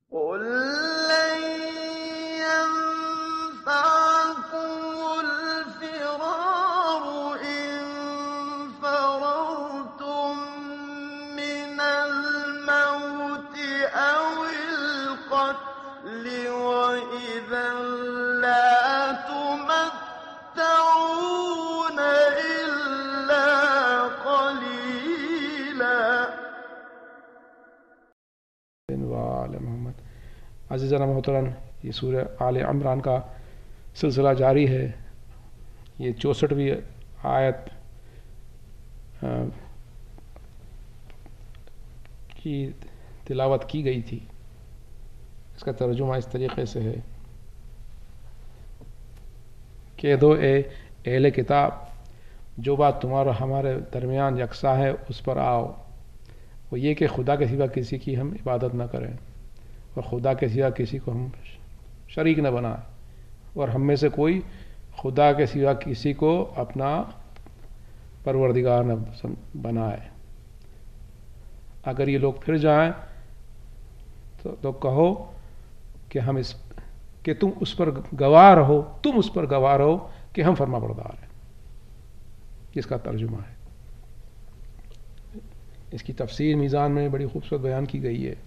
قل لن ينفعكم الفرار إن فررتم من الموت أو القتل وإذا لا تمتعون إلا قليلا. عزیزانہ محترم، یہ سورہ آل عمران کا سلسلہ جاری ہے. یہ 64ویں آیت کی تلاوت کی گئی تھی. اس کا ترجمہ اس طریقے سے ہے: کہہ دو اے اہل کتاب، جو بات تمہارا ہمارے درمیان یکساں ہے اس پر آؤ، وہ یہ کہ خدا کے سوا کسی کی ہم عبادت نہ کریں اور خدا کے سوا کسی کو ہم شریک نہ بنائیں، اور ہم میں سے کوئی خدا کے سوا کسی کو اپنا پروردگار نہ بنائے. اگر یہ لوگ پھر جائیں تو کہو کہ تم اس پر گواہ رہو کہ ہم فرما بردار ہیں. اس کا ترجمہ ہے. اس کی تفسیر میزان میں بڑی خوبصورت بیان کی گئی ہے.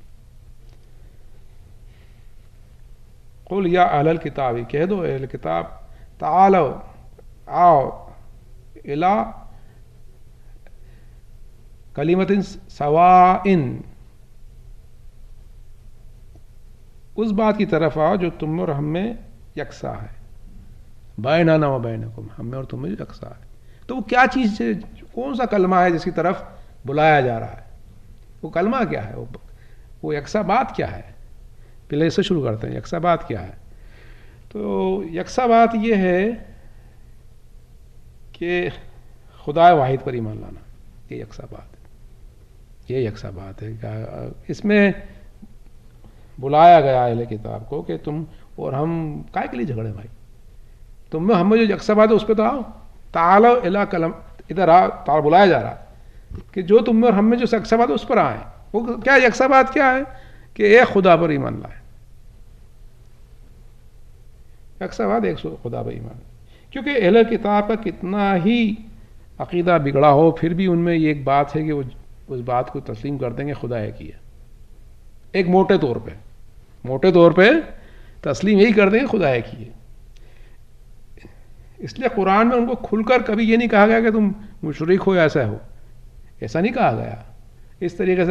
قل یا اہل الکتاب، کہہ دو اہل کتاب، تعالو آؤ، الی کلمۃ سواء، اس بات کی طرف آؤ جو تم اور ہم میں یکساں ہے. بیننا و بینکم، ہم میں اور تم میں یکساں ہے. تو وہ کیا چیز ہے، کون سا کلمہ ہے جس کی طرف بلایا جا رہا ہے؟ وہ کلمہ کیا ہے؟ وہ یکساں بات کیا ہے؟ پہلے اس سے شروع کرتے ہیں. یکساں بات کیا ہے؟ تو یکساں بات یہ ہے کہ خدا واحد پر ایمان لانا. یہ یکساں بات ہے. یہ یکساں بات ہے. اس میں بلایا گیا اہل کتاب کو کہ تم اور ہم کائے کے لیے جھگڑے بھائی؟ تم میں ہم میں جو یکساں بات ہے اس پہ تو آؤ. تعالو الی کلم، ادھر آ، بلایا جا رہا ہے کہ جو تم میں اور ہم میں جو یکساں بات ہے اس پر آئیں. وہ کیا یکساں بات کیا ہے؟ کہ ایک خدا پر ایمان لائے. یکساں بات ایک خدا پر ایمان. کیونکہ اہل کتاب کا کتنا ہی عقیدہ بگڑا ہو، پھر بھی ان میں یہ ایک بات ہے کہ وہ اس بات کو تسلیم کر دیں گے خدا ایک ہی ہے. ایک موٹے طور پہ تسلیم یہی کر دیں گے خدا ایک ہی ہے. اس لیے قرآن میں ان کو کھل کر کبھی یہ نہیں کہا گیا کہ تم مشرک ہو یا ایسا ہو. ایسا نہیں کہا گیا. اس طریقے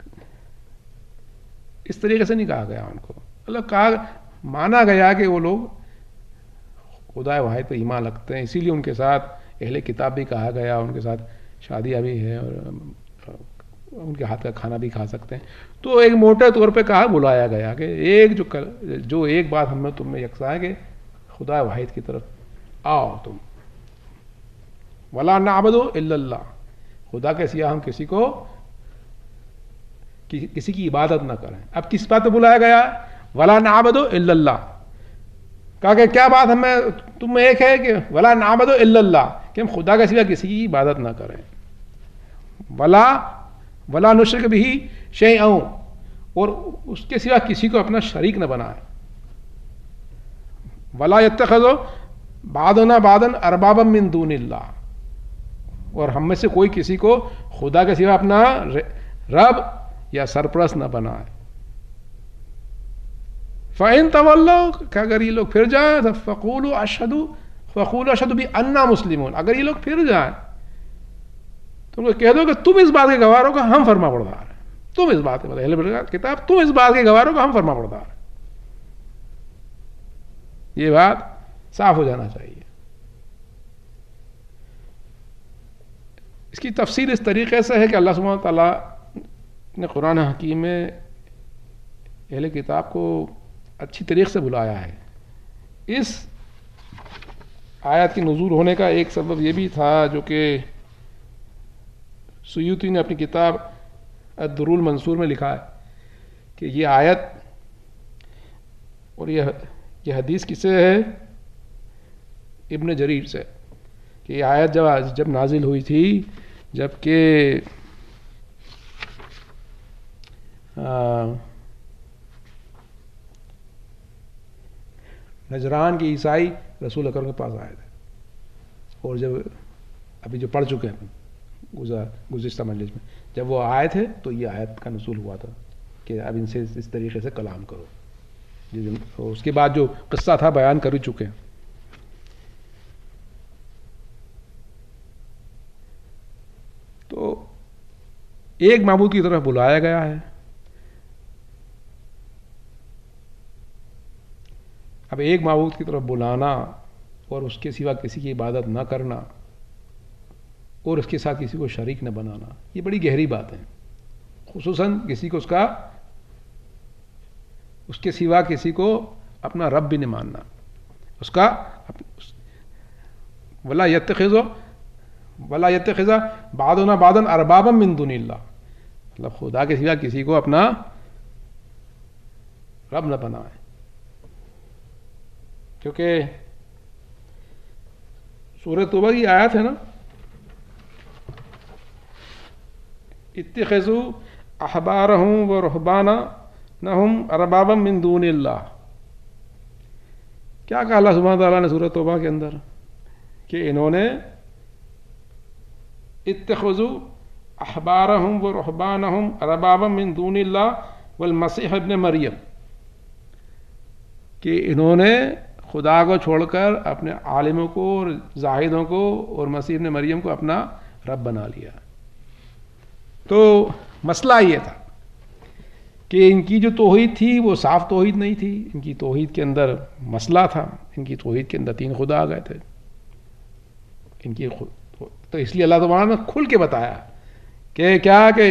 سے نہیں کہا گیا ان کو. مطلب مانا گیا کہ وہ لوگ خدا واحد پہ ایمان رکھتے ہیں، اسی لیے ان کے ساتھ اہل کتاب بھی کہا گیا، ان کے ساتھ شادیاں بھی ہیں اور ان کے ہاتھ کا کھانا بھی کھا سکتے ہیں. تو ایک موٹے طور پہ کہا، بلایا گیا کہ ایک جو ایک بات ہم میں تم میں یکساں ہے کہ خدا واحد کی طرف آؤ تم. ولا نعبد الا اللہ، خدا کے سوا ہم کسی کی عبادت نہ کریں. اب کس بات پہ بلایا گیا؟ ولا نعبد الا اللہ. کہا کہ کیا بات ہمیں تم میں ایک ہے کہ ولا نعبد الا اللہ، کہ ہم خدا کے سوا کسی کی عبادت نہ کریں. ولا نشرک بہ شیئا، اور اس کے سوا کسی کو اپنا شریک نہ بنائے. ولا یتخذ بعضنا بعضا اربابا من دون اللہ، اور ہم میں سے کوئی کسی کو خدا کے سوا اپنا رب یا سرپرست نہ بنائے. فَإِن تَوَلَّوْا، کہ اگر یہ لوگ پھر جائیں فَقُولُوا أَشْهَدُ بِأَنَّا مُسْلِمُونَ، اگر یہ لوگ پھر جائیں تو ان کو کہہ دو کہ تم اس بات کے گواہ ہو کہ ہم فرما بردار ہیں. تم اس بات کے کتاب، تم اس بات کے گواہ ہو کہ ہم فرما بردار ہیں. یہ بات صاف ہو جانا چاہیے. اس کی تفصیل اس طریقے سے ہے کہ اللہ سبحانہ وتعالیٰ نے قرآن حکیم میں اہل کتاب کو اچھی طریقے سے بلایا ہے. اس آیت کی نزول ہونے کا ایک سبب یہ بھی تھا، جو کہ سیوطی نے اپنی کتاب الدر المنصور میں لکھا ہے کہ یہ آیت اور یہ حدیث کس سے ہے؟ ابن جریر سے، کہ یہ آیت جب نازل ہوئی تھی، جب کہ نجران کے عیسائی رسول اکرم کے پاس آئے تھے، اور جب ابھی جو پڑھ چکے ہیں گزشتہ مجلس میں، جب وہ آئے تھے تو یہ آیت کا نزول ہوا تھا کہ اب ان سے اس طریقے سے کلام کرو. اس کے بعد جو قصہ تھا بیان کر ہی چکے ہیں. تو ایک معبود کی طرف بلایا گیا ہے. اب ایک معبود کی طرف بلانا اور اس کے سوا کسی کی عبادت نہ کرنا اور اس کے ساتھ کسی کو شریک نہ بنانا، یہ بڑی گہری بات ہے. خصوصاً کسی کو اس کے سوا کسی کو اپنا رب بھی نہیں ماننا. اس کا ولا یتخذ بعضنا بعضا اربابا من دون اللہ، مطلب خدا کے سوا کسی کو اپنا رب نہ بنائے. کیونکہ سورہ توبہ کی آیت ہے نا، اتخذوا احبارهم ورهبانهم اربابا من دون اللہ. کیا کہا اللہ سبحانہ تعالیٰ نے سورہ توبہ کے اندر کہ انہوں نے اتخذوا احبارهم ورهبانهم اربابا من دون اللہ والمسیح ابن مریم، کہ انہوں نے خدا کو چھوڑ کر اپنے عالموں کو اور زاہدوں کو اور مسیح ابن مریم کو اپنا رب بنا لیا. تو مسئلہ یہ تھا کہ ان کی جو توحید تھی وہ صاف توحید نہیں تھی. ان کی توحید کے اندر مسئلہ تھا. ان کی توحید کے اندر 3 خدا آ گئے تھے. تو اس لیے اللہ تعالیٰ نے کھل کے بتایا کہ کیا کہ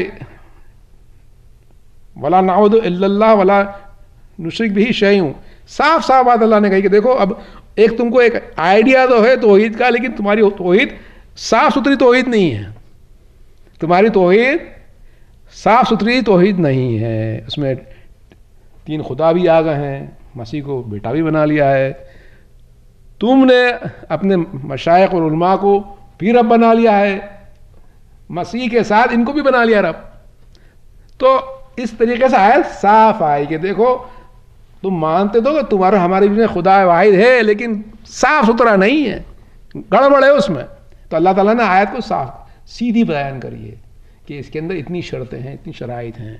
ولا نعبد الا اللہ ولا نشرک بہ شیئا. صاف صاف بات اللہ نے کہی کہ دیکھو اب ایک تم کو ایک آئیڈیا تو ہے توحید کا، لیکن تمہاری توحید صاف ستھری توحید نہیں ہے. تمہاری توحید صاف ستھری توحید نہیں ہے. اس میں 3 خدا بھی آ گئے ہیں، مسیح کو بیٹا بھی بنا لیا ہے. تم نے اپنے مشائخ اور علماء کو بھی رب بنا لیا ہے، مسیح کے ساتھ ان کو بھی بنا لیا رب. تو اس طریقے سے آیت صاف آئی کہ دیکھو تم مانتے تو کہ تمہارا ہمارے بھی خدا واحد ہے، لیکن صاف ستھرا نہیں ہے، گڑبڑ ہے اس میں. تو اللہ تعالیٰ نے آیت کو صاف سیدھی بیان کری ہے کہ اس کے اندر اتنی شرطیں ہیں، اتنی شرائط ہیں.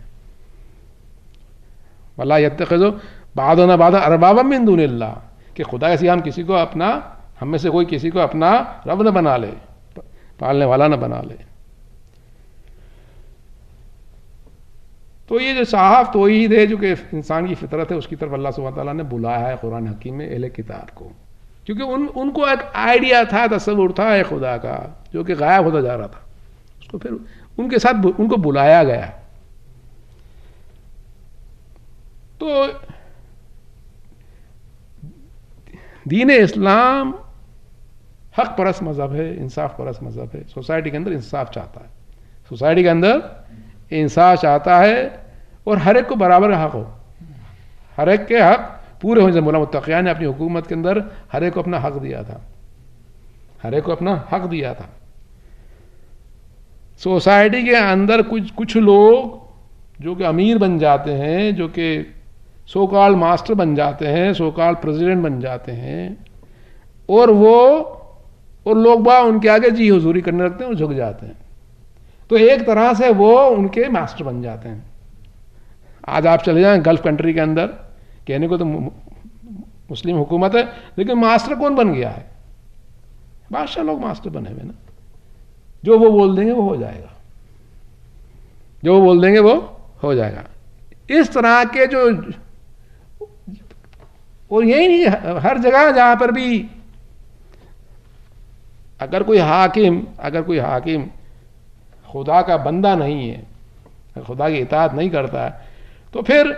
ولا یتخذ بعضنا بعضا اربابا من دون اللہ، کہ خدا کے سوا ہم کسی کو اپنا، ہم میں سے کوئی کسی کو اپنا رب نہ بنا لے، پالنے والا نہ بنا لے. تو یہ جو صاف توحید ہے جو کہ انسان کی فطرت ہے، اس کی طرف اللہ سبحانہ تعالیٰ نے بلایا ہے قرآن حکیم میں اہل کتاب کو. کیونکہ ان کو ایک آئیڈیا تھا، تصور تھا ایک خدا کا جو کہ غائب ہوتا جا رہا تھا. اس کو پھر ان کے ساتھ ان کو بلایا گیا. تو دین اسلام حق پرست مذہب ہے، انصاف پرست مذہب ہے. سوسائٹی کے اندر انصاف چاہتا ہے، سوسائٹی کے اندر انصاف چاہتا ہے، اور ہر ایک کو برابر حق ہو، ہر ایک کے حق پورے ہوں. جب مولا متقیان نے اپنی حکومت کے اندر ہر ایک کو اپنا حق دیا تھا، ہر ایک کو اپنا حق دیا تھا. سوسائٹی کے اندر کچھ لوگ جو کہ امیر بن جاتے ہیں، جو کہ سو کال ماسٹر بن جاتے ہیں، سو کال پریزیڈنٹ بن جاتے ہیں، اور لوگ ان کے آگے جی حضوری کرنے لگتے ہیں اور جھک جاتے ہیں. تو ایک طرح سے وہ ان کے ماسٹر بن جاتے ہیں. آج آپ چلے جائیں گلف کنٹری کے اندر، کہنے کو تو مسلم حکومت ہے، لیکن ماسٹر کون بن گیا ہے؟ بادشاہ لوگ ماسٹر بنے ہوئے نا. جو وہ بول دیں گے وہ ہو جائے گا، جو وہ بول دیں گے وہ ہو جائے گا. اس طرح کے جو، اور یہی نہیں، ہر جگہ جہاں پر بھی اگر کوئی حاکم خدا کا بندہ نہیں ہے، خدا کی اطاعت نہیں کرتا ہے، تو پھر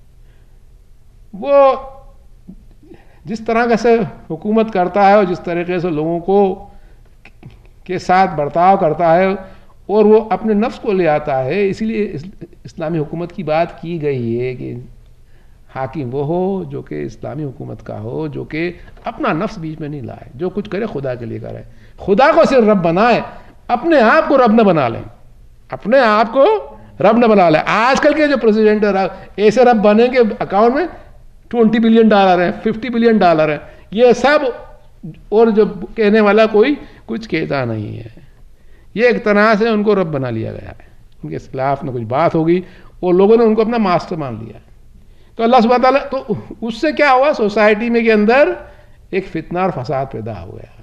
وہ جس طرح سے حکومت کرتا ہے اور جس طریقے سے لوگوں کو کے ساتھ برتاؤ کرتا ہے، اور وہ اپنے نفس کو لے آتا ہے. اسی لیے اسلامی حکومت کی بات کی گئی ہے کہ حاکم وہ ہو جو کہ اسلامی حکومت کا ہو، جو کہ اپنا نفس بیچ میں نہیں لائے، جو کچھ کرے خدا کے لیے کرے، خدا کو صرف رب بنائے، اپنے آپ کو رب نہ بنا لیں، اپنے آپ کو رب نہ بنا لیں. آج کل کے جو پریزیڈنٹ ایسے رب بنے کہ اکاؤنٹ میں $20 بلین ہے, $50 بلین ہے, یہ سب, اور جو کہنے والا کوئی کچھ کہتا نہیں ہے. یہ ایک طرح سے ان کو رب بنا لیا گیا ہے. ان کے خلاف نہ کچھ بات ہوگی اور لوگوں نے ان کو اپنا ماسٹر مان لیا. تو اللہ سبحانہ تعالیٰ, تو اس سے کیا ہوا, سوسائٹی میں کے اندر ایک فتنہ اور فساد پیدا ہو گیا.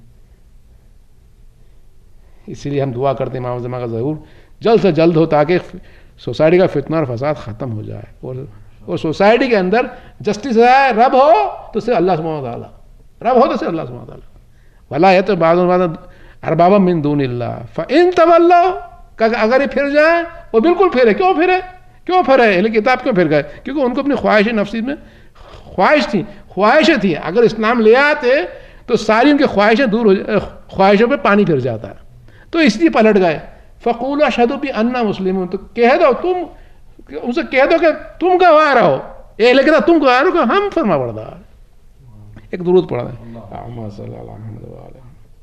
اسی لیے ہم دعا کرتے ہیں امام زمان کا ضرور جلد سے جلد ہو, تاکہ سوسائٹی کا فتنہ اور فساد ختم ہو جائے, اور سوسائٹی کے اندر جسٹس ہے. رب ہو تو صرف اللہ سبحانہ تعالیٰ, رب ہو تو صرف اللہ سبحانہ تعالیٰ. ولا یہ تو بعض اربابا من دون اللہ فإن تولوا, اگر یہ پھر جائیں, وہ بالکل پھرے. کیوں پھرے اہل کتاب کیوں پھر گئے؟ کیونکہ ان کو اپنی خواہش نفسی میں خواہشیں تھیں. اگر اسلام لے آتے تو ساری ان کی خواہشیں دور ہو جائے, خواہشوں پہ پانی پھر جاتا ہے. تو اس لیے پلٹ گئے. فقولوا اشہدوا بأننا مسلمون, تو کہہ دو, تم ان سے کہہ دو کہ تم گواہ رہو, اہل کتاب تم گواہ رہو کہ ہم فرما بردار. ایک درود پڑھا دیں, اللہم صلی اللہ علیہ وسلم.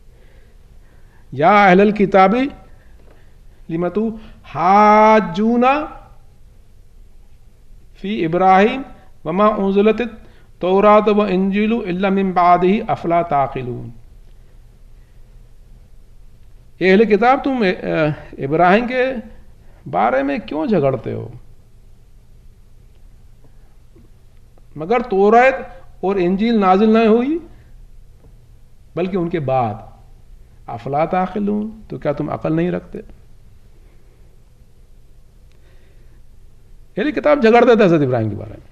یا اہل الکتاب لم تحاجون فی ابراہیم وما انزلت التوراۃ والانجیل الا من بعدہ افلا تعقلون. اہل کتاب تم ابراہیم کے بارے میں کیوں جھگڑتے ہو, مگر تورات اور انجیل نازل نہ ہوئی بلکہ ان کے بعد. افلا تعقلون, تو کیا تم عقل نہیں رکھتے؟ اہل کتاب جھگڑتے تھے حضرت ابراہیم کے بارے میں.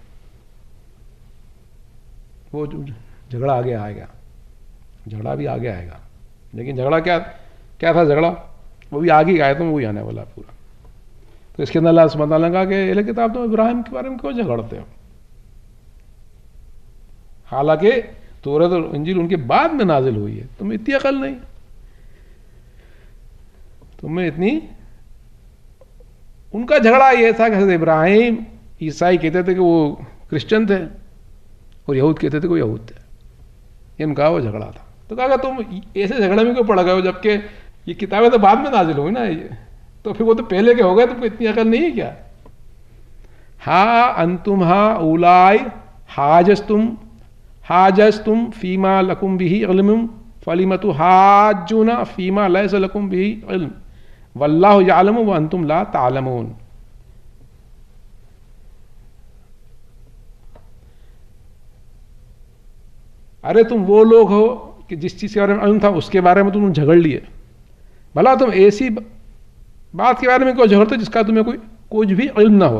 وہ جھگڑا آگے آئے گا, جھگڑا بھی آگے آئے گا, لیکن جھگڑا کیا تھا جھگڑا, وہ بھی آگے آئے, تو وہی آنے والا پورا. تو اس کے اندر اللہ سبحانہ تعالیٰ نے کہا کہ اہل کتاب تم ابراہیم کے بارے میں کیوں جھگڑتے ہو, حالانکہ تورات اور انجیل ان کے بعد میں نازل ہوئی ہے. تمہیں اتنی عقل نہیں, تمہیں اتنی. ان کا جھگڑا یہ تھا کہ حضرت ابراہیم, عیسائی کہتے تھے کہ وہ کرسچن تھے اور یہود کہتے تھے کہ وہ یہود تھے. ان کا وہ جھگڑا تھا. تو کہا کہ تم ایسے جھگڑے میں کیوں پڑ گئے ہو, جبکہ یہ کتابیں تو بعد میں نازل ہوئی نا, تو پھر وہ تو پہلے کے ہو گئے, تم کو اتنی عقل نہیں ہے کیا؟ ہاں انتم ہاں اولائی حاجزتم فیما لکم بہ علم فلم تحاجون فیما لیس لکم بہ علم واللہ یعلم وانتم لا تعلمون. ارے تم وہ لوگ ہو کہ جس چیز کے بارے میں علم تھا اس کے بارے میں تم جھگڑ لیے, بھلا تم ایسی بات کے بارے میں کیوں جھگڑتے جس کا تمہیں کچھ بھی علم نہ ہو.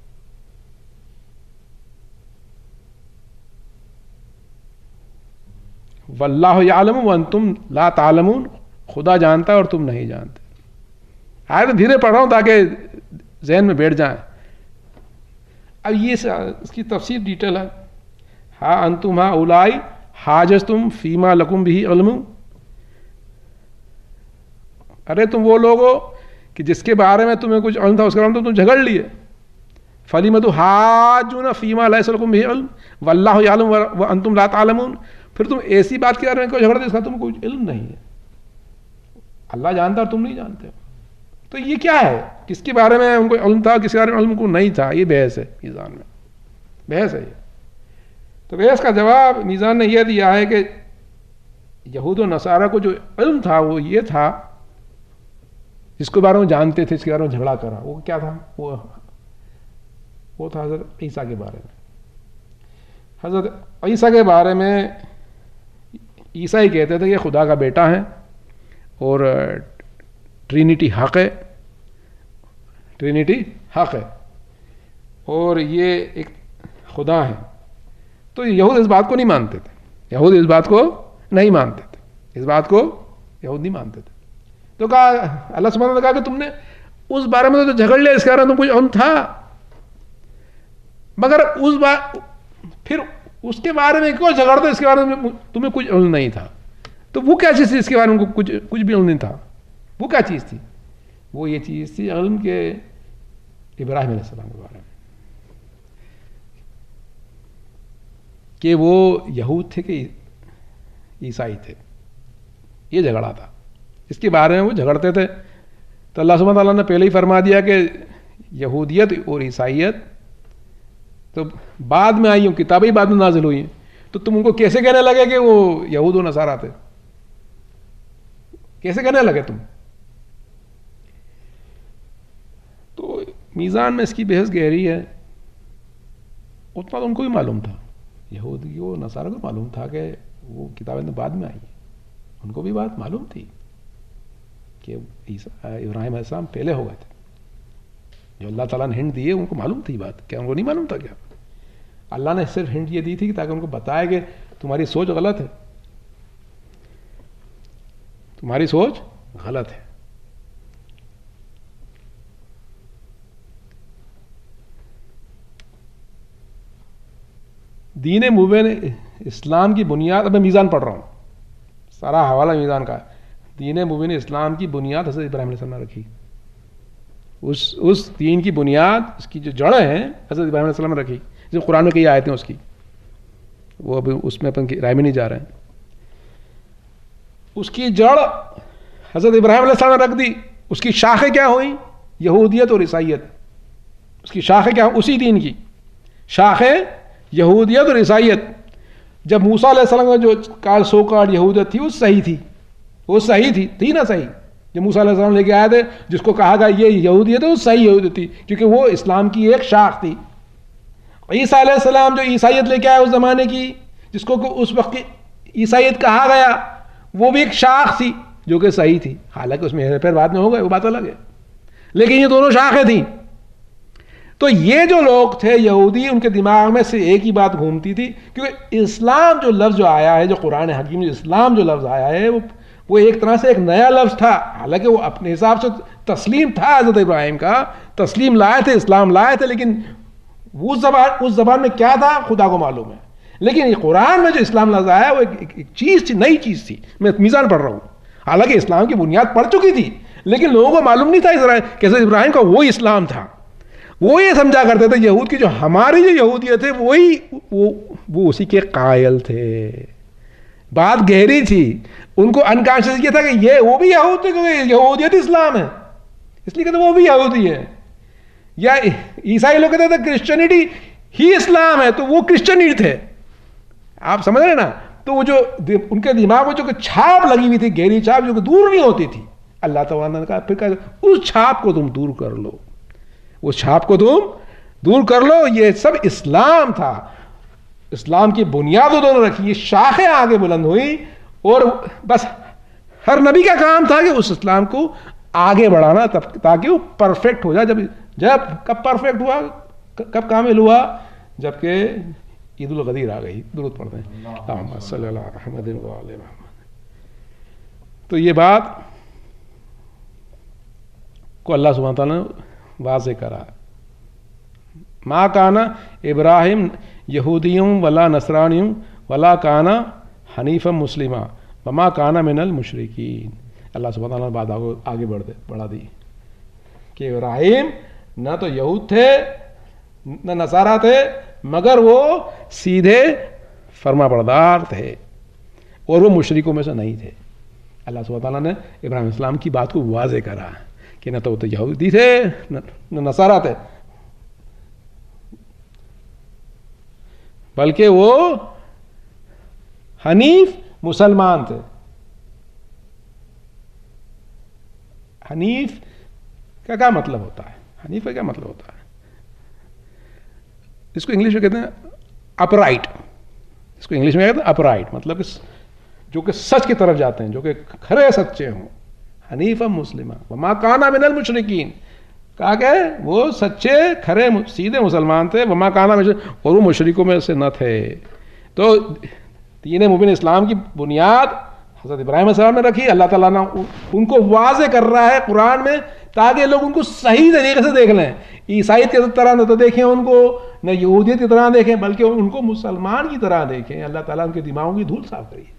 واللہ یعلم وانتم لا تعلمون, خدا جانتا ہے اور تم نہیں جانتے. آیت دھیرے پڑھ رہا ہوں تاکہ ذہن میں بیٹھ جائیں. اب یہ اس کی تفسیر ڈیٹیل ہے. ہاں انتم ہاں اولائی حاجزتم فیما لکم بہ علم, ارے تم وہ لوگ ہو کہ جس کے بارے میں تمہیں کچھ علم تھا اس کے بارے میں تم جھگڑ لیے. فلم تحاجون فیما لیس لکم بہ علم واللہ یعلم وانتم لا تعلمون. پھر تم ایسی بات کے بارے میں کیوں جھگڑتے جس کا تمہیں کچھ علم نہیں ہے. اللہ جانتا اور تم نہیں جانتے. تو یہ کیا ہے, کس کے بارے میں ان کو علم تھا, کس کے بارے میں علم کو نہیں تھا؟ یہ بحث ہے, میزان میں بحث ہے یہ. تو بحث کا جواب میزان نے یہ دیا ہے کہ یہود و نصارہ کو جو علم تھا وہ یہ تھا, جس کے بارے میں جانتے تھے, اس کے بارے میں جھگڑا کرا, وہ کیا تھا؟ وہ تھا حضرت عیسیٰ کے بارے میں. حضرت عیسیٰ کے بارے میں عیسائی کہتے تھے کہ خدا کا بیٹا ہے اور ٹرینٹی حق ہے, ٹرینٹی حق ہے اور یہ ایک خدا ہے. تو یہود اس بات کو نہیں مانتے تھے, یہود اس بات کو نہیں مانتے تھے, اس بات کو یہود نہیں مانتے تھے. تو کہا, اللہ سبحانہ نے کہا کہ تم نے اس بارے میں تو جھگڑ لیا, اس کے بارے میں تم کچھ علم تھا, مگر اس بات پھر اس کے بارے میں کیوں جھگڑتے اس کے بارے میں تمہیں کچھ علم نہیں تھا. تو وہ کیا چیز تھی اس کے بارے میں کچھ بھی علم نہیں تھا؟ وہ کیا چیز تھی؟ وہ یہ چیز تھی علم کے ابراہیم علیہ السلام کے بارے میں, کہ وہ یہود تھے کہ عیسائی تھے. یہ جھگڑا تھا, اس کے بارے میں وہ جھگڑتے تھے. تو اللہ سبحانہ تعالیٰ نے پہلے ہی فرما دیا کہ یہودیت اور عیسائیت تو بعد میں آئی ہوں, کتابیں بعد میں نازل ہوئی ہیں, تو تم ان کو کیسے کہنے لگے کہ وہ یہود و نصارہ تھے؟ کیسے کہنے لگے تم؟ تو میزان میں اس کی بحث گہری ہے. اتنا تو ان کو بھی معلوم تھا, یہودی و نصارہ کو معلوم تھا کہ وہ کتابیں تو بعد میں آئی ہیں. ان کو بھی بات معلوم تھی کہ ابراہیم علیہ السلام پہلے ہو گئے تھے. جو اللہ تعالیٰ نے ہنٹ دی ہے ان کو معلوم تھی بات. کیا ان کو نہیں معلوم تھا؟ کیا اللہ نے صرف ہنٹ یہ دی تھی کہ تاکہ ان کو بتائے کہ تمہاری سوچ غلط ہے, تمہاری سوچ غلط ہے. دین مبین اسلام کی بنیاد, اب میں میزان پڑھ رہا ہوں, سارا حوالہ میزان کا. دین مبین اسلام کی بنیاد حضرت ابراہیم علیہ السلام نے رکھی. اس دین کی بنیاد, اس کی جو جڑیں ہیں, حضرت ابراہیم علیہ السلام نے رکھی. جو قرآن میں کئی آیتیں اس کی, وہ ابھی اس میں اپن رائے میں نہیں جا رہے ہیں. اس کی جڑ حضرت ابراہیم علیہ السلام نے رکھ دی. اس کی شاخیں کیا ہوئیں؟ یہودیت اور عیسائیت. اس کی شاخیں کیا؟ اسی دین کی شاخیں یہودیت اور عیسائیت. جب موسیٰ علیہ السلام کا جو کال سو کال یہودیت تھی وہ صحیح تھی, وہ صحیح تھی نا صحیح. جو موسیٰ علیہ السلام لے کے آئے تھے, جس کو کہا گیا یہ یہودیت ہے, وہ صحیح یہودیت تھی کیونکہ وہ اسلام کی ایک شاخ تھی. عیسیٰ علیہ السلام جو عیسائیت لے کے آئے اس زمانے کی, جس کو اس وقت کی عیسائیت کہا گیا, وہ بھی ایک شاخ تھی جو کہ صحیح تھی. حالانکہ اس میں ہیرے پھیر بعد میں ہو گئے, وہ بات الگ ہے, لیکن یہ دونوں شاخیں تھیں. تو یہ جو لوگ تھے یہودی, ان کے دماغ میں سے ایک ہی بات گھومتی تھی, کیونکہ اسلام جو لفظ جو آیا ہے, جو قرآن حکیم میں اسلام جو لفظ آیا ہے, وہ ایک طرح سے ایک نیا لفظ تھا. حالانکہ وہ اپنے حساب سے تسلیم تھا حضرت ابراہیم کا, تسلیم لائے تھے, اسلام لائے تھے, لیکن اس زبان میں کیا تھا خدا کو معلوم ہے. لیکن یہ قرآن میں جو اسلام لفظ آیا وہ ایک چیز تھی, نئی چیز تھی. میں میزان پڑھ رہا ہوں, حالانکہ اسلام کی بنیاد پڑ چکی تھی, لیکن لوگوں کو معلوم نہیں تھا کہ حضرت ابراہیم کا وہی اسلام تھا. وہ یہ سمجھا کرتے تھے یہود کی جو ہماری جو یہودیت ہے وہی وہ اسی کے قائل تھے. بات گہری تھی. ان کو انکانشیس یہ تھا کہ یہ وہ بھی یہود تھے, کیونکہ یہودیت اسلام ہے, اس لیے کہتے وہ بھی یہودی ہے. یا عیسائی لوگ کہتے تھے کرسچینٹی ہی اسلام ہے, تو وہ کرسچن ہی تھے. آپ سمجھ رہے نا؟ تو وہ جو ان کے دماغ میں جو کہ چھاپ لگی ہوئی تھی, گہری چھاپ جو کہ دور نہیں ہوتی تھی, اللہ تعالیٰ نے کہا پھر اس چھاپ کو تم دور کر لو, اس چھاپ کو تم دور کر لو. یہ سب اسلام تھا, اسلام کی بنیاد انہوں نے رکھی, یہ شاخیں آگے بلند ہوئی, اور بس ہر نبی کا کام تھا کہ اس اسلام کو آگے بڑھانا تاکہ وہ پرفیکٹ ہو جائے. جب کب پرفیکٹ ہوا, کب کامل ہوا؟ جبکہ عید الغدیر آ گئی. درود پڑھتے ہیں اللہم صلی اللہ محمد و آل محمد. تو یہ بات کو اللہ سبحانہ تعالیٰ نے واضح کرا. ما کانا ابراہیم یہودیوں ولا نصرانیوں ولا کانا حنیفا مسلمہ وما کانا من المشرکین. اللہ سبحانہ تعالیٰ نے بات آگے بڑھا دی کہ ابراہیم نہ تو یہود تھے نہ نصارہ تھے, مگر وہ سیدھے فرما بردار تھے, اور وہ مشرکوں میں سے نہیں تھے. اللہ سبحانہ تعالیٰ نے ابراہیم السلام کی بات کو واضح کرا کہ نہ تو وہ یہودی تھے نہ نصارہ تھے, بلکہ وہ حنیف مسلمان تھے. حنیف کا کیا مطلب ہوتا ہے؟ حنیف کا کیا مطلب ہوتا ہے؟ اس کو انگلش میں کہتے ہیں اپرائٹ. اس کو انگلش میں کہتے ہیں اپرائٹ, مطلب کہ جو کہ سچ کی طرف جاتے ہیں, جو کہ کھرے سچے ہوں. حنیفا مسلمہ وما کانا من المشرکین, کہا کہ وہ سچے کھرے سیدھے مسلمان تھے. وما کانا, اور وہ مشرکوں میں سے نہ تھے. تو دین مبین اسلام کی بنیاد حضرت ابراہیم علیہ السلام نے رکھی. اللہ تعالیٰ نے ان کو واضح کر رہا ہے قرآن میں تاکہ لوگ ان کو صحیح طریقے سے دیکھ لیں. عیسائیت کی طرح نہ تو دیکھیں ان کو, نہ یہودیت کی طرح دیکھیں, بلکہ ان کو مسلمان کی طرح دیکھیں. اللہ تعالیٰ ان کے دماغوں کی دھول صاف کری.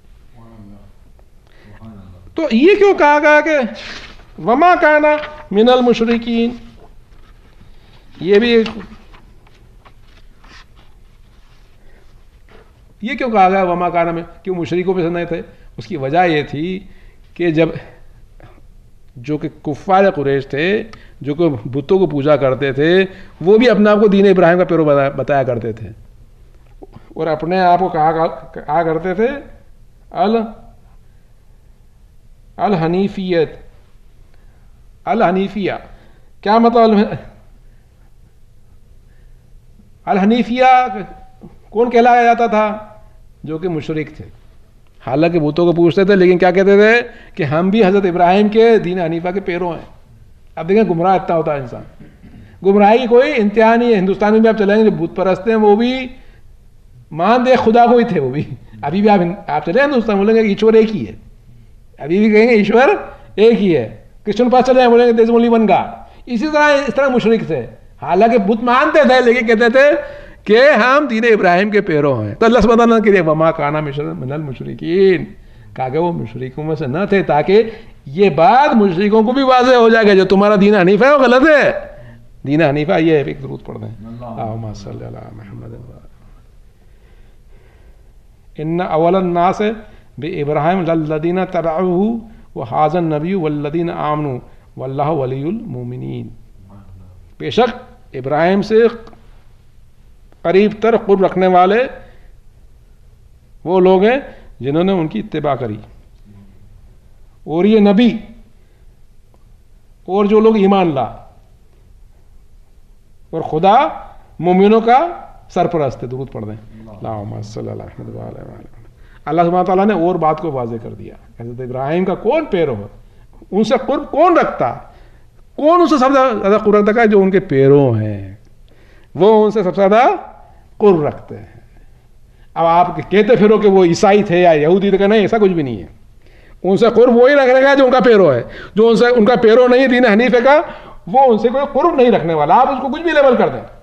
تو یہ کیوں کہا گیا کہ وما کانا من المشرکین؟ یہ کیوں کہا گیا وما کانا میں, کیوں مشرکوں میں سے نہیں تھے؟ اس کی وجہ یہ تھی کہ جو کہ کفار قریش تھے, جو کہ بتوں کو پوجا کرتے تھے, وہ بھی اپنے آپ کو دین ابراہیم کا پیرو بتایا کرتے تھے, اور اپنے آپ کو کہا کرتے تھے الحنیفیت. الحنیفیہ کیا مطلب؟ الحنیفیہ کون کہلایا جاتا تھا؟ جو کہ مشرک تھے, حالانکہ بتوں کو پوچھتے تھے, لیکن کیا کہتے تھے کہ ہم بھی حضرت ابراہیم کے دین حنیفہ کے پیرو ہیں. اب دیکھیں گمراہ اتنا ہوتا ہے انسان, گمراہی کی کوئی انتہا نہیں ہے. ہندوستان میں بھی آپ چلیں گے جو بت پرست ہیں وہ بھی مان دے خدا کو ہی تھے, وہ بھی ابھی بھی آپ چلے ہندوستان بولیں گے ایشور ایک ہی ہے, ابھی بھی کہیں گے ایشور ایک ہی ہے. کرسچن پاس چلے بولیں گے there is only one God. اسی طرح اس طرح مشرک تھے, حالانکہ بت مانتے تھے لیکن کہتے تھے کہ ہم دین ابراہیم کے پیرو ہیں. تو اللہ سبحانہ وتعالیٰ نے کہا وما کان من المشرکین, کہا کہ وہ مشرکوں میں سے نہ تھے, تاکہ یہ بات مشرکوں کو بھی واضح ہو جائے گا جو تمہارا دین حنیفہ ہے وہ غلط ہے. دین حنیفہ یہ ہے. ایک درود پڑھ دیں, اللہم صلی علی محمد. ان اول الناس بابراہیم للذین تبعوہ وہذا النبی والذین آمنوا واللہ ولی المؤمنین. بے شک ابراہیم سے قریب تر قرب رکھنے والے وہ لوگ ہیں جنہوں نے ان کی اتباع کری, اور یہ نبی اور جو لوگ ایمان لا, اور خدا مومنوں کا سرپرست ہے. درود پڑھ دیں, اللہم صلی اللہ علیہ وسلم. اللہ سبحانہ تعالیٰ نے اور بات کو واضح کر دیا, حضرت ابراہیم کا کون پیرو ہے, ان سے قرب کون رکھتا, کون ان سے سب سے زیادہ قرب رکھتا ہے؟ جو ان کے پیرو ہیں وہ ان سے سب سے زیادہ قرب رکھتے ہیں. اب آپ کہتے پھرو کہ وہ عیسائی تھے یا یہودی تھے, نہیں, ایسا کچھ بھی نہیں ہے. ان سے قرب وہی رکھنے کا جو ان کا پیرو ہے. جو ان کا پیرو نہیں دین حنیفہ کا, وہ ان سے کوئی قرب نہیں رکھنے والا. آپ اس کو کچھ بھی لیبل کر دیں.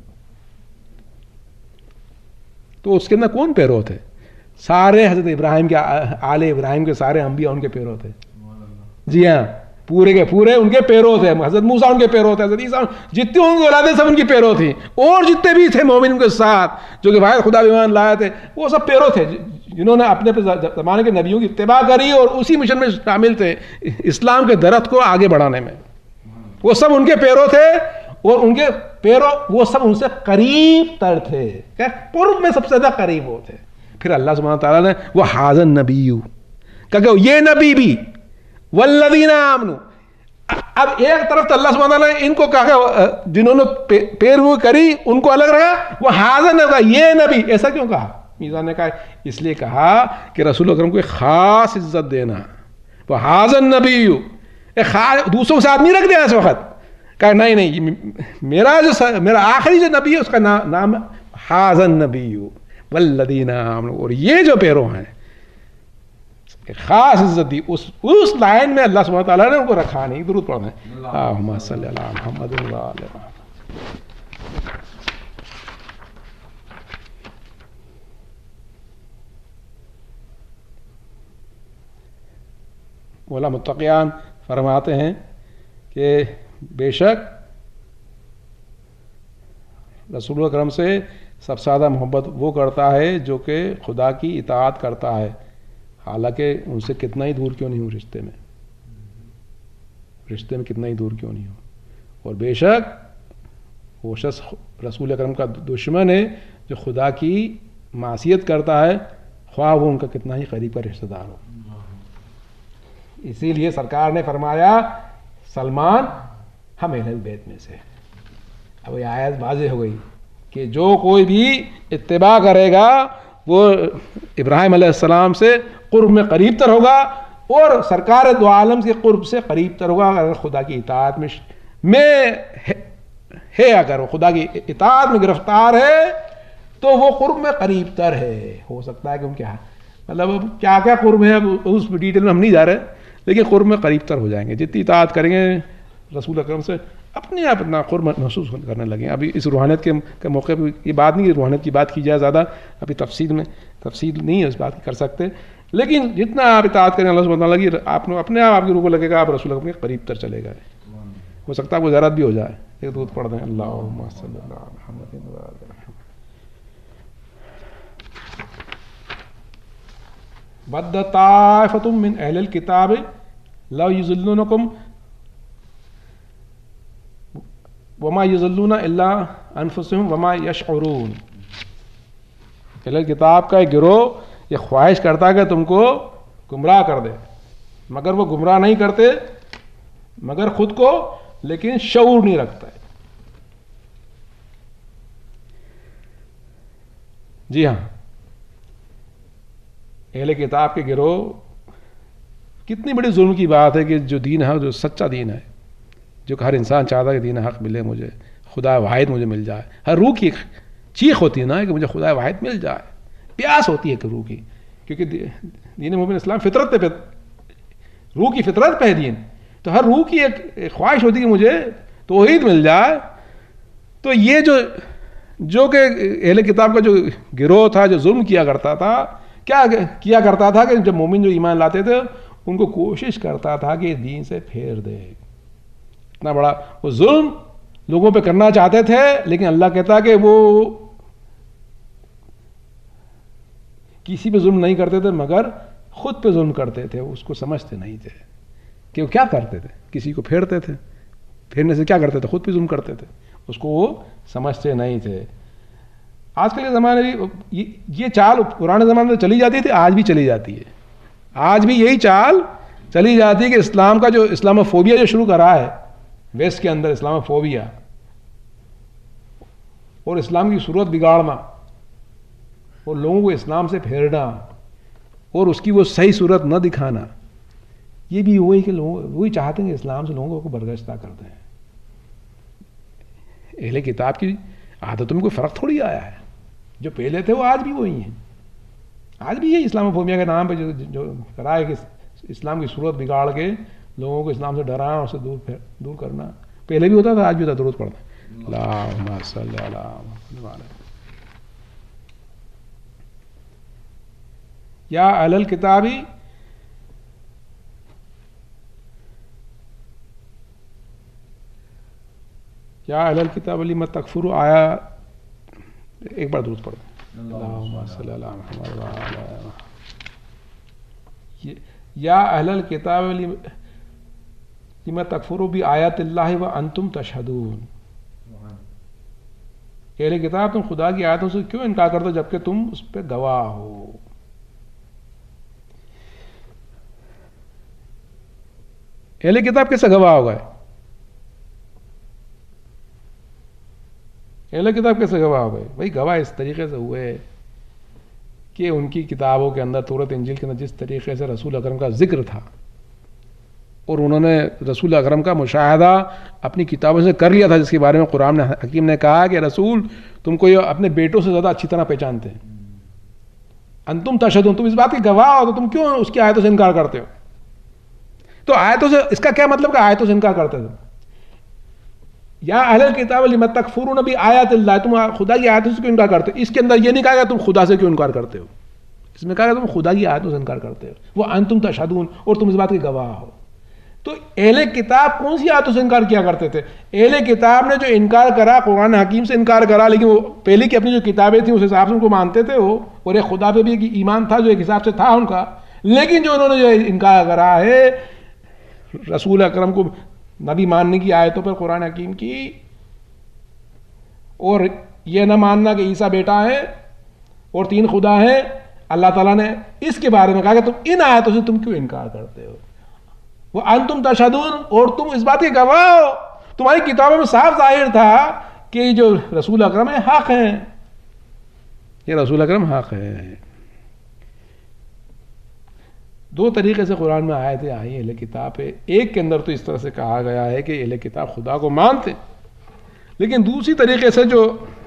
تو اس کے اندر کون پیرو تھے؟ سارے حضرت ابراہیم کے آل ابراہیم کے سارے انبیاء ان کے پیرو تھے. جی ہاں, پورے کے پورے ان کے پیرو تھے. حضرت موسیٰ ان کے پیرو تھے, حضرت عیسیٰ, جتنے ان کی اولادیں سب ان کی پیرو تھیں, اور جتنے بھی تھے مومن ان کے ساتھ جو کہ واحد خدا ایمان لائے تھے, وہ سب پیرو تھے جنہوں نے اپنے زمانے کے نبیوں کی اتباع کری اور اسی مشن میں شامل تھے اسلام کے درخت کو آگے بڑھانے میں. وہ سب ان کے پیرو تھے, اور ان کے پیرو وہ سب ان سے قریب تر تھے, قرب میں سب سے زیادہ قریب وہ تھے. پھر اللہ سبحانہ تعالیٰ نے وہ حاضر النبی کہ یہ نبی بھی والذین آمنوا. اب ایک طرف تو اللہ سبحانہ تعالیٰ نے ان کو کہا جنہوں نے پیروی کری ان کو الگ رکھا, وہ حاضر نبی, یہ نبی. ایسا کیوں کہا؟ میزان نے کہا اس لیے کہا کہ رسول اکرم کو ایک خاص عزت دینا. وہ حاضر نبی, دوسروں کے ساتھ نہیں رکھ دیا اس وقت. کہا نہیں, میرا آخری جو نبی ہے اس کا نام حاضر نبی والذین آمنوا, اور یہ جو پیرو ہیں خاص عزت دی. اس لائن میں اللہ سبحانہ تعالیٰ نے ان کو رکھا نہیں. درود پڑھیں, اللہم صلی علی محمد وعلی محمد. مولا متقیان فرماتے ہیں کہ بے شک رسول اکرم سے سب سے زیادہ محبت وہ کرتا ہے جو کہ خدا کی اطاعت کرتا ہے, حالانکہ ان سے کتنا ہی دور کیوں نہیں ہو رشتے میں کتنا ہی دور کیوں نہیں ہو. اور بے شک وہ شخص رسول اکرم کا دشمن ہے جو خدا کی معصیت کرتا ہے, خواہ وہ ان کا کتنا ہی قریب کا رشتہ دار ہو. اسی لیے سرکار نے فرمایا سلمان ہم اہل البیت میں سے. اب یہ آیت واضح ہو گئی کہ جو کوئی بھی اتباع کرے گا وہ ابراہیم علیہ السلام سے قرب میں قریب تر ہوگا, اور سرکار دو عالم کے قرب سے قریب تر ہوگا. اگر خدا کی اطاعت میں ہے, اگر وہ خدا کی اطاعت میں گرفتار ہے تو وہ قرب میں قریب تر ہے. ہو سکتا ہے کہ ان کیا مطلب کیا کیا قرب ہے, اب اس ڈیٹیل میں ہم نہیں جا رہے, لیکن قرب میں قریب تر ہو جائیں گے. جتنی اطاعت کریں گے رسول اکرم سے اپنے آپ اتنا قرب محسوس کرنے لگیں. ابھی اس روحانیت کے موقع پہ یہ بات نہیں کہ روحانیت کی بات کی جائے زیادہ, ابھی تفصیل نہیں ہے اس بات کی کر سکتے, لیکن جتنا آپ اطاعت کریں اللہ سبحانہ تعالیٰ کی, آپ اپنے آپ کی روح کو لگے گا آپ رسول اکرم کے قریب تر چلے گئے. ہو سکتا ہے کوئی زیارت بھی ہو جائے. ایک درود پڑھ دیں, اللہم صلی اللہ علی محمد وعلی محمد. ود طائفۃ من اہل الکتاب لو یضلونکم وما یضلون الا انفسهم وما یشعرون. اہل کتاب کا ایک گروہ یہ خواہش کرتا ہے کہ تم کو گمراہ کر دے، مگر وہ گمراہ نہیں کرتے مگر خود کو، لیکن شعور نہیں رکھتا ہے. جی ہاں، اہل کتاب کے گروہ، کتنی بڑی ظلم کی بات ہے کہ جو دین ہے، جو سچا دین ہے، جو کہ ہر انسان چاہتا ہے کہ دین حق ملے، مجھے خدا واحد مجھے مل جائے. ہر روح کی چیخ ہوتی ہے نا کہ مجھے خدا واحد مل جائے، پیاس ہوتی ہے کہ روح کی، کیونکہ دین مبین اسلام فطرت پہ، روح کی فطرت پہ ہے دین، تو ہر روح کی ایک خواہش ہوتی ہے کہ مجھے توحید مل جائے. تو یہ جو کہ اہل کتاب کا جو گروہ تھا، جو ظلم کیا کرتا تھا، کیا کیا کرتا تھا کہ جب مومن جو ایمان لاتے تھے ان کو کوشش کرتا تھا کہ دین سے پھیر دے. اتنا بڑا وہ ظلم لوگوں پہ کرنا چاہتے تھے، لیکن اللہ کہتا کہ وہ کسی پہ ظلم نہیں کرتے تھے مگر خود پہ ظلم کرتے تھے. اس کو سمجھتے نہیں تھے کہ وہ کیا کرتے تھے. کسی کو پھیرتے تھے، پھیرنے سے کیا کرتے تھے؟ خود پہ ظلم کرتے تھے. اس کو وہ سمجھتے نہیں تھے. آج کل کے زمانے میں یہ چال پرانے زمانے میں چلی جاتی تھی، آج بھی چلی جاتی ہے. آج بھی یہی چال چلی جاتی ہے کہ اسلام کا جو اسلاموفوبیا جو شروع کرا ہے ویسٹ کے اندر، اسلاموفوبیا اور اسلام کی صورت بگاڑنا اور لوگوں کو اسلام سے پھیرنا اور اس کی وہ صحیح صورت نہ دکھانا، یہ بھی وہی کہ وہی چاہتے ہیں کہ اسلام سے لوگوں کو برگشتہ کر دیں. اہل کتاب کی عادتوں میں کوئی فرق تھوڑی آیا ہے. جو پہلے تھے وہ آج بھی وہی ہیں. آج بھی یہ اسلاموفوبیا کے نام پہ جو کرا ہے کہ اسلام کی صورت بگاڑ کے لوگوں کو اسلام سے ڈرانا، اس سے دور کرنا، پہلے بھی ہوتا تھا، آج بھی ہوتا. درود پڑھنا. اللہم صلی علی محمد. یا اہل الکتابی یا اہل الکتاب لم تکفروا، آیا ایک بار درود پڑھو. اللہم صلی علی محمد وعلی محمد. یا اہل الکتاب لم تکفروا بآیات اللہ وانتم تشہدون. اہل کتاب تم خدا کی آیاتوں سے کیوں انکار کرتے ہو جبکہ تم اس پہ گواہ ہو. اہل کتاب کیسے گواہ ہو گئے؟ اہل کتاب کیسے گواہ ہو گئے؟ بھائی گواہ اس طریقے سے ہوئے کہ ان کی کتابوں کے اندر، تورات انجیل کے اندر جس طریقے سے رسول اکرم کا ذکر تھا اور انہوں نے رسول اکرم کا مشاہدہ اپنی کتابوں سے کر لیا تھا، جس کے بارے میں قرآن حکیم نے کہا کہ رسول تم کو یہ اپنے بیٹوں سے زیادہ اچھی طرح پہچانتے ہیں. انتم تشہدون، تم اس بات کی گواہ ہو تو تم کیوں اس کی آیتوں سے انکار کرتے ہو؟ تو آیتوں سے اس کا کیا مطلب کہ آیتوں سے انکار کرتے تھے؟ یا اہل الکتاب لم تکفرون بآیات اللہ، تم خدا کی آیتوں سے کیوں انکار کرتے ہو؟ اس کے اندر یہ نہیں کہا کہ تم خدا سے کیوں انکار کرتے ہو، اس میں کہا کہ تم خدا کی آیتوں سے انکار کرتے ہو. وہ انتم تشہدون، اور تم اس بات کے گواہ ہو. تو اہل کتاب کون سی آیتوں سے انکار کیا کرتے تھے؟ اہل کتاب نے جو انکار کرا، قرآن حکیم سے انکار کرا، لیکن وہ پہلے کی اپنی جو کتابیں تھیں اس حساب سے ان کو مانتے تھے وہ، اور ایک خدا پہ بھی ایمان تھا جو ایک حساب سے تھا ان کا. لیکن جو انہوں نے جو انکار کرا ہے رسول اکرم کو نبی ماننے کی آیتوں پر قرآن حکیم کی، اور یہ نہ ماننا کہ عیسیٰ بیٹا ہے اور 3 خدا ہیں، اللہ تعالیٰ نے اس کے بارے میں کہا کہ تم ان آیتوں سے تم کیوں انکار کرتے ہو؟ وہ انتم تشہدون، اور تم اس بات کے گواہ ہو. تمہاری کتابوں میں صاف ظاہر تھا کہ جو رسول اکرم ہے حق ہیں، یہ رسول اکرم حق ہے. 2 طریقے سے قرآن میں آیتیں آئی اہل کتاب پہ. ایک کے اندر تو اس طرح سے کہا گیا ہے کہ اہل کتاب خدا کو مانتے، لیکن دوسری طریقے سے جو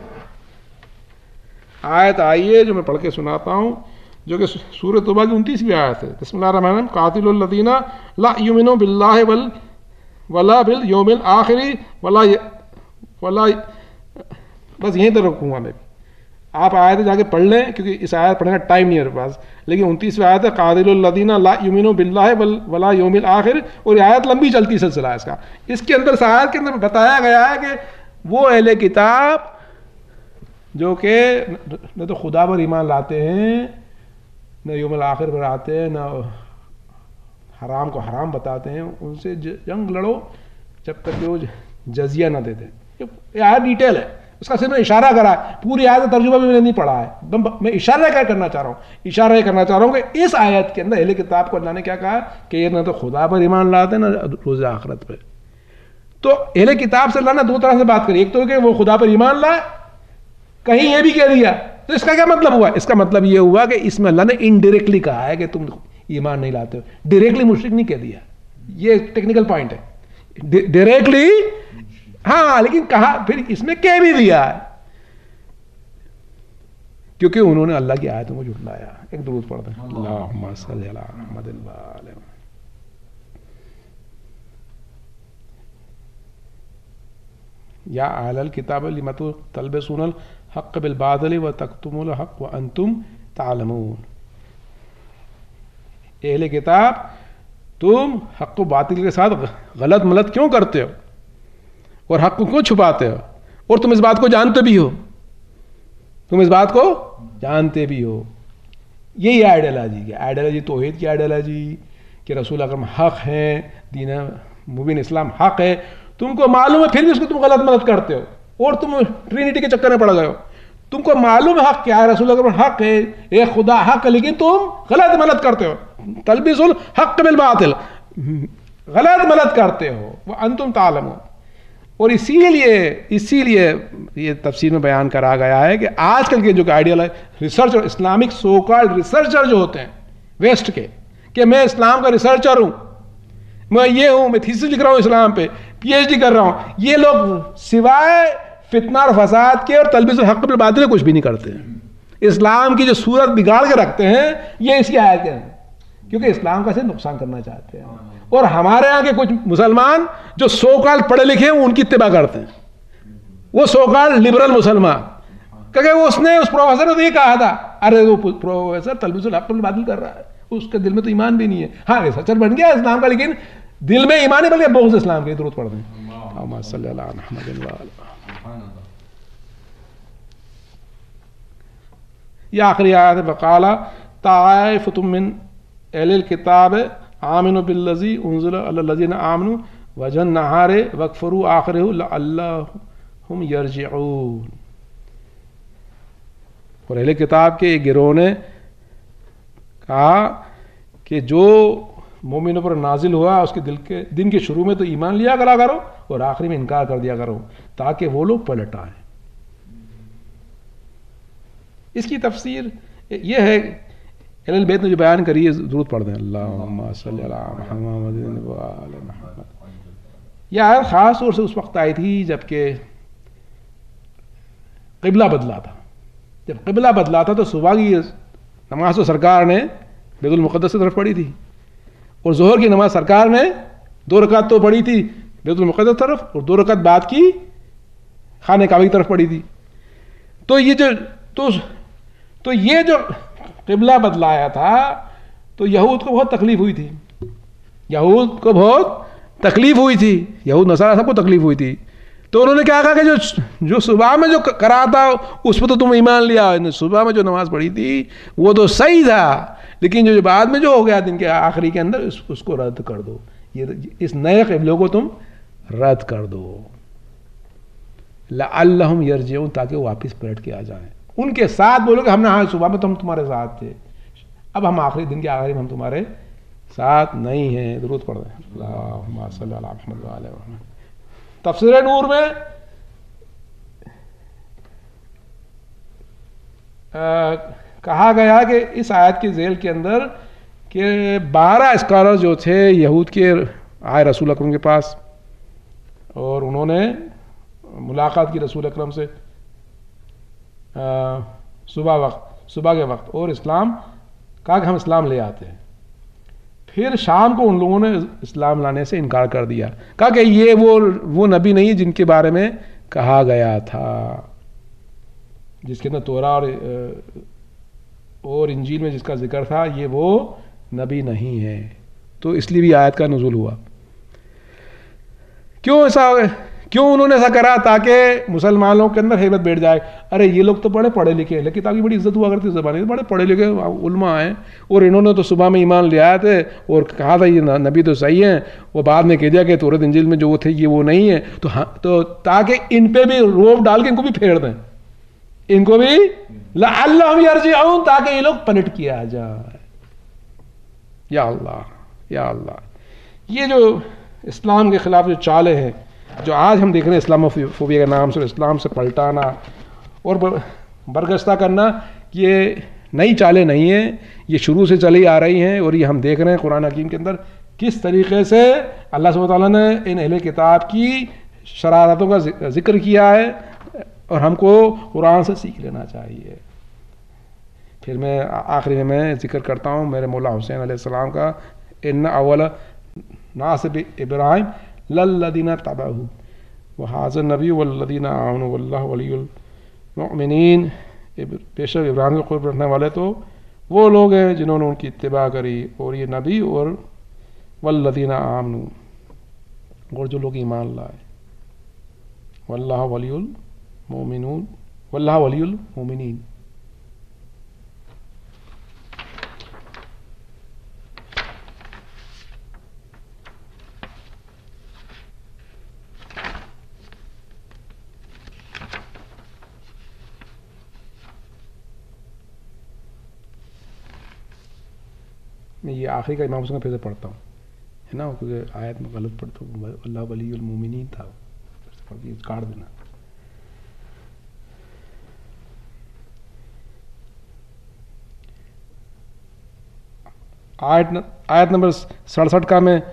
آیت آئی ہے جو میں پڑھ کے سناتا ہوں، جو کہ سورۃ توبہ کی 29ویں آیت ہے. بسم اللہ الرحمن الرحیم. قاتلوا الذین لا یؤمنون باللہ ولا بالیوم الآخر ولا بس یہیں تک رکوں گا میں. آپ آیت جا کے پڑھ لیں کیونکہ اس آیت پڑھنے کا ٹائم نہیں ہے میرے پاس. لیکن 29ویں آیت ہے قاتلوا الذین لا یؤمنون باللہ ولا یوم الآخر، اور یہ آیت لمبی چلتی سلسلہ ہے اس کا. اس کے اندر آیت کے اندر بتایا گیا ہے کہ وہ اہل کتاب جو کہ نہ تو خدا پر ایمان لاتے ہیں، نہ یوم الآخر پر آتے ہیں، نہ حرام کو حرام بتاتے ہیں، ان سے جنگ لڑو جب تک کہ وہ جزیہ نہ دے دیں. یہ آیت ڈیٹیل ہے، اس کا صرف میں اشارہ کرا ہے، پوری آیت کا ترجمہ بھی میں نے نہیں پڑھا ہے، میں اشارہ کیا کرنا چاہ رہا ہوں، اشارہ یہ کرنا چاہ رہا ہوں کہ اس آیت کے اندر اہل کتاب کو اللہ نے کیا کہا کہ یہ نہ تو خدا پر ایمان لاتے نہ روز آخرت پہ. تو اہل کتاب سے اللہ نے دو طرح سے بات کری، ایک تو کہ وہ خدا پر ایمان لائے، کہیں یہ بھی کہہ دیا. تو اس کا کیا مطلب ہوا؟ اس کا مطلب یہ ہوا کہ اس میں اللہ نے انڈائریکٹلی کہا ہے کہ تم ایمان نہیں لاتے ہو، ڈائریکٹلی مشرک نہیں کہہ دیا. یہ ٹیکنیکل پوائنٹ ہے، ڈائریکٹلی ہاں، لیکن کہا پھر اس میں کہہ بھی دیا ہے کیونکہ انہوں نے اللہ کی آیتوں کو جھٹلایا. ایک درود پڑھتے ہیں، اللہم صلی علی محمد و آلہ. یا اہل الکتاب لم تلبسون الحق بالباطل وتکتمون الحق وانتم تعلمون. اہل کتاب تم حق و باطل کے ساتھ غلط ملت کیوں کرتے ہو اور حق کو کیوں چھپاتے ہو، اور تم اس بات کو جانتے بھی ہو، تم اس بات کو جانتے بھی ہو. یہی آئیڈیالوجی ہے، آئیڈیالوجی توحید کی آئیڈیالوجی کہ رسول اکرم حق ہیں، دین مبین اسلام حق ہے، تم کو معلوم ہے پھر بھی اس کو تم غلط مدد کرتے ہو اور تم ٹرینٹی کے چکر میں پڑ گئے ہو. تم کو معلوم حق کیا ہے، رسول اکرم حق ہے، ایک خدا حق ہے، لیکن تم غلط مدد کرتے ہو. تلبس الحق بالباطل، غلط مدد کرتے ہو، وانتم تعلمون. اور اسی لیے یہ تفسیر میں بیان کرا گیا ہے کہ آج کل کے جو ideal researcher, Islamic so called researcher جو ہوتے ہیں ویسٹ کے، کہ میں اسلام کا ریسرچر ہوں، میں یہ ہوں، میں تھیسس لکھ رہا ہوں اسلام پہ، پی ایچ ڈی کر رہا ہوں، یہ لوگ سوائے فتنہ اور فساد کے اور تلبیس الحق بالباطل کے کچھ بھی نہیں کرتے ہیں. اسلام کی جو صورت بگاڑ کے رکھتے ہیں یہ اسی آیت کے ہیں، کیونکہ اسلام کا صرف نقصان کرنا چاہتے ہیں. اور ہمارے ہاں کے کچھ مسلمان جو سو کال پڑھے لکھے ہیں ان کی اتباع کرتے ہیں، وہ سو کال لبرل مسلمان، کیونکہ اس نے اس پروفیسر نے تو یہ کہا تھا، ارے وہ پروفیسر تلبیس الحق بالباطل کر رہا ہے، اس کے دل میں تو ایمان بھی نہیں ہے. ہاں ریسرچر بن گیا اسلام کا، لیکن دل میں ایمان نہیں بن گیا، بغض اسلام کے. درود پڑھ دیں، اللہم صلی علی محمد و آلہ. یہ آخری آیت ہے، وقال طائفۃ من اہل الکتاب آمنوا بالذی انزل علی الذین آمنوا وجہ النہار واکفروا آخرہ لعلہم یرجعون. اور اہل کتاب کے ایک گروہ نے کہا کہ جو مومنوں پر نازل ہوا اس کے دن کے شروع میں تو ایمان لیا کرا کرو اور آخری میں انکار کر دیا کرو تاکہ وہ لوگ پلٹ آئیں. اس کی تفسیر یہ ہے، اہل البیت نے جو بیان کری ہے، درود پڑھ دیں، اللہم صلی علی محمد و آل محمد. یہ آیت خاص طور سے اس وقت آئی تھی جبکہ قبلہ بدلا تھا. جب قبلہ بدلا تھا تو صبح کی نماز تو سرکار نے بیت المقدس کی طرف پڑھی تھی، اور ظہر کی نماز سرکار نے 2 رکعت تو پڑھی تھی بیت المقدس طرف، اور 2 رکعت بعد کی خانہ کعبہ کی طرف پڑھی تھی. تو یہ جو قبلہ بدلایا تھا تو یہود کو بہت تکلیف ہوئی تھی، یہود کو بہت تکلیف ہوئی تھی، یہود نصارہ سب کو تکلیف ہوئی تھی. تو انہوں نے کیا کہا کہ جو صبح میں جو کرا تھا اس پہ تو تم ایمان لیا، صبح میں جو نماز پڑھی تھی وہ تو صحیح تھا، لیکن جو بعد میں جو ہو گیا دن کے آخری کے اندر اس کو رد کر دو، اس نئے قبلوں کو تم رد کر دو، لعلہم یرجعون، تاکہ وہ واپس پلٹ کے آ جائیں. ان کے ساتھ بولو کہ ہم نے ہاں صبح میں تو ہم تمہارے ساتھ تھے، اب ہم آخری دن کے آخری میں ہم تمہارے ساتھ نہیں ہیں. درود پڑھ دیں، اللہم صلی علی محمد و آلہ محمد. تفسیر نور میں کہا گیا کہ اس آیت کی ذیل کے اندر کہ 12 اسکالر جو تھے یہود کے آئے رسول اکرم کے پاس، اور انہوں نے ملاقات کی رسول اکرم سے صبح کے وقت، اور اسلام کہا کہ ہم اسلام لے آتے ہیں. پھر شام کو ان لوگوں نے اسلام لانے سے انکار کر دیا، کہا کہ یہ وہ نبی نہیں جن کے بارے میں کہا گیا تھا، جس کے اندر توراہ اور انجیل میں جس کا ذکر تھا، یہ وہ نبی نہیں ہے. تو اس لیے بھی آیت کا نزول ہوا. کیوں ایسا کیوں انہوں نے ایسا کرا؟ تاکہ مسلمانوں کے اندر ہیبت بیٹھ جائے. ارے یہ لوگ تو بڑے پڑھے لکھے ہیں، لیکن کتاب کی بڑی عزت ہوا کرتی زبان، بڑے پڑھے لکھے علماء ہیں، اور انہوں نے تو صبح میں ایمان لے آئے تھے اور کہا تھا یہ نبی تو صحیح ہیں، وہ بعد میں کہہ دیا کہ تورات انجیل میں جو وہ تھے یہ وہ نہیں ہے. تو تاکہ ان پہ بھی روب ڈال کے ان کو بھی پھیر دیں، ان کو بھی لعلہم یرجعون، تاکہ یہ لوگ پلٹ کیا جائے. یا اللہ یا اللہ، یہ جو اسلام کے خلاف جو چالیں ہیں جو آج ہم دیکھ رہے ہیں، اسلاموفوبیا کے نام سے اسلام سے پلٹانا اور برگشتہ کرنا، یہ نئی چالیں نہیں ہیں، یہ شروع سے چلی آ رہی ہیں. اور یہ ہم دیکھ رہے ہیں قرآن حکیم کے اندر کس طریقے سے اللہ سبحانہ تعالیٰ نے ان اہل کتاب کی شرارتوں کا ذکر کیا ہے، اور ہم کو قرآن سے سیکھ لینا چاہیے. پھر میں آخری میں ذکر کرتا ہوں میرے مولا حسین علیہ السلام کا، ان اول ناصب ابراہیم للذین تبعہ وہذا النبی والذین آمنوا واللہ ولی المؤمنین. بے شک ابراہیم کے قرب رکھنے والے تو وہ لوگ ہیں جنہوں نے ان کی اتباع کری، اور یہ نبی اور والذین آمنوا، اور جو لوگ ایمان لائے. واللہ ولی المؤمنون، واللہ ولی المؤمنین. میں یہ آخری کا امام حسین کا پھر سے پڑھتا ہوں، ہے نا، کیونکہ آیت میں غلط پڑھتا ہوں، اللہ ولی المومنین تھا، کاٹ دینا. آیت نمبر 67 کا میں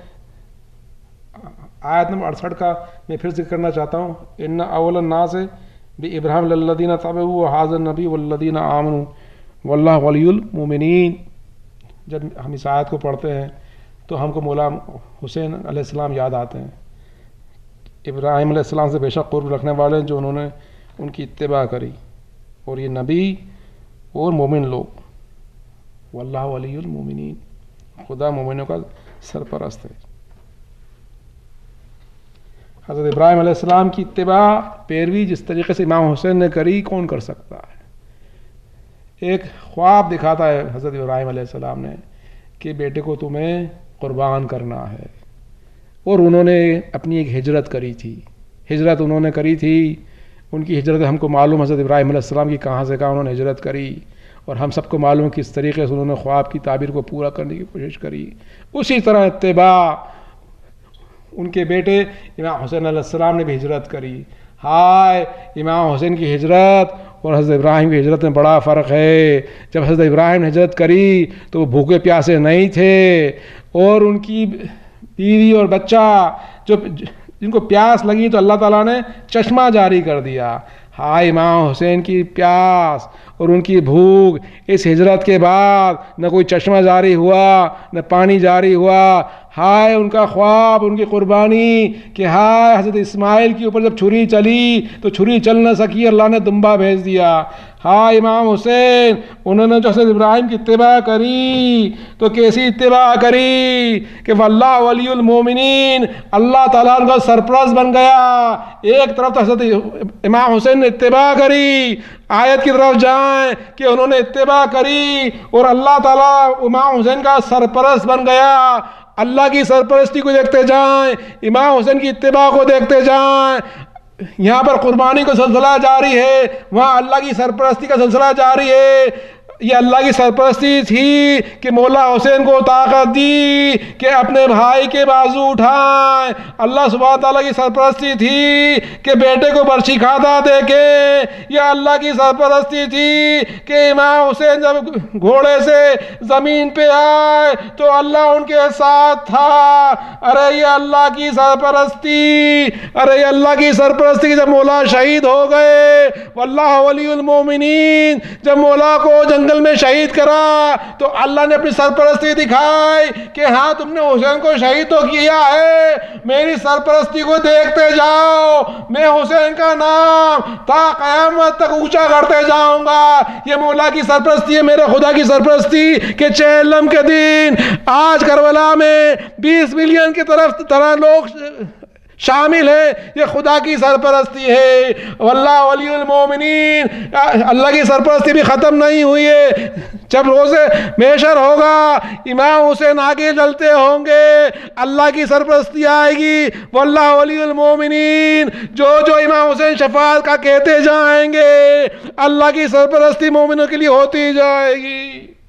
آیت نمبر 68 کا میں پھر ذکر کرنا چاہتا ہوں. ان اول الناس بابراہیم للذین تبعوا وہذا النبی والذین آمنوا واللہ ولی المؤمنین. جب ہم اس آیت کو پڑھتے ہیں تو ہم کو مولا حسین علیہ السلام یاد آتے ہیں. ابراہیم علیہ السلام سے بے شک قرب رکھنے والے جو انہوں نے ان کی اتباع کری، اور یہ نبی اور مومن لوگ. واللہ ولی المؤمنین، خدا مومنوں کا سرپرست ہے. حضرت ابراہیم علیہ السلام کی اتباع پیروی جس طریقے سے امام حسین نے کری، کون کر سکتا ہے؟ ایک خواب دکھاتا ہے حضرت ابراہیم علیہ السلام نے کہ بیٹے کو تمہیں قربان کرنا ہے، اور انہوں نے اپنی ایک ہجرت کری تھی. ہجرت انہوں نے کری تھی، ان کی ہجرت ہم کو معلوم حضرت ابراہیم علیہ السلام کی کہاں سے کہاں انہوں نے ہجرت کری، اور ہم سب کو معلوم کس طریقے سے انہوں نے خواب کی تعبیر کو پورا کرنے کی کوشش کری. اسی طرح اتباع ان کے بیٹے امام حسین علیہ السلام نے بھی ہجرت کری. ہائے امام حسین کی ہجرت اور حضرت ابراہیم کی ہجرت میں بڑا فرق ہے. جب حضرت ابراہیم نے ہجرت کری تو وہ بھوکے پیاسے نہیں تھے، اور ان کی بیوی اور بچہ جن کو پیاس لگی تو اللہ تعالیٰ نے چشمہ جاری کر دیا. ہائے امام حسین کی پیاس اور ان کی بھوک، اس ہجرت کے بعد نہ کوئی چشمہ جاری ہوا نہ پانی جاری ہوا. ہائے ان کا خواب، ان کی قربانی، کہ ہائے حضرت اسماعیل کے اوپر جب چھری چلی تو چھری چل نہ سکی، اللہ نے دمبا بھیج دیا. ہائے امام حسین، انہوں نے جو حضرت ابراہیم کی اتباع کری تو کیسی اتباع کری کہ واللہ ولی المومنین، اللہ تعالیٰ ان کا سرپرست بن گیا. ایک طرف تو حضرت امام حسین نے اتباع کری، آیت کی طرف جائیں کہ انہوں نے اتباع کری اور اللہ تعالیٰ امام حسین کا سرپرست بن گیا. اللہ کی سرپرستی کو دیکھتے جائیں، امام حسین کی اتباع کو دیکھتے جائیں. یہاں پر قربانی کا سلسلہ جاری ہے، وہاں اللہ کی سرپرستی کا سلسلہ جاری ہے. یہ اللہ کی سرپرستی تھی کہ مولا حسین کو طاقت دی کہ اپنے بھائی کے بازو اٹھائیں. اللہ سبحانہ تعالیٰ کی سرپرستی تھی کہ بیٹے کو برچھی کھاتا دیکھیں. یہ اللہ کی سرپرستی تھی کہ امام حسین جب گھوڑے سے زمین پہ آئے تو اللہ ان کے ساتھ تھا. ارے یہ اللہ کی سرپرستی، ارے یہ اللہ کی سرپرستی. جب مولا شہید ہو گئے، واللہ ولی المومنین، جب مولا کو جنگل میں شہید کرا تو اللہ نے اپنی سرپرستی دکھائی کہ ہاں تم نے حسین کو شہید تو کیا ہے، میری سرپرستی کو دیکھتے جاؤ، میں حسین کا نام تا قیامت تک اونچا کرتے جاؤں گا. یہ مولا کی سرپرستی ہے، میرے خدا کی سرپرستی کہ چہلم کے دن آج کربلا میں 20 ملین کی طرح لوگ شامل ہے، یہ خدا کی سرپرستی ہے۔ واللہ ولی المومنین، اللہ کی سرپرستی بھی ختم نہیں ہوئی ہے۔ جب روز محشر ہوگا، امام حسین آگے چلتے ہوں گے، اللہ کی سرپرستی آئے گی۔ واللہ ولی المومنین، جو امام حسین شفاعت کا کہتے جائیں گے، اللہ کی سرپرستی مومنوں کے لیے ہوتی جائے گی۔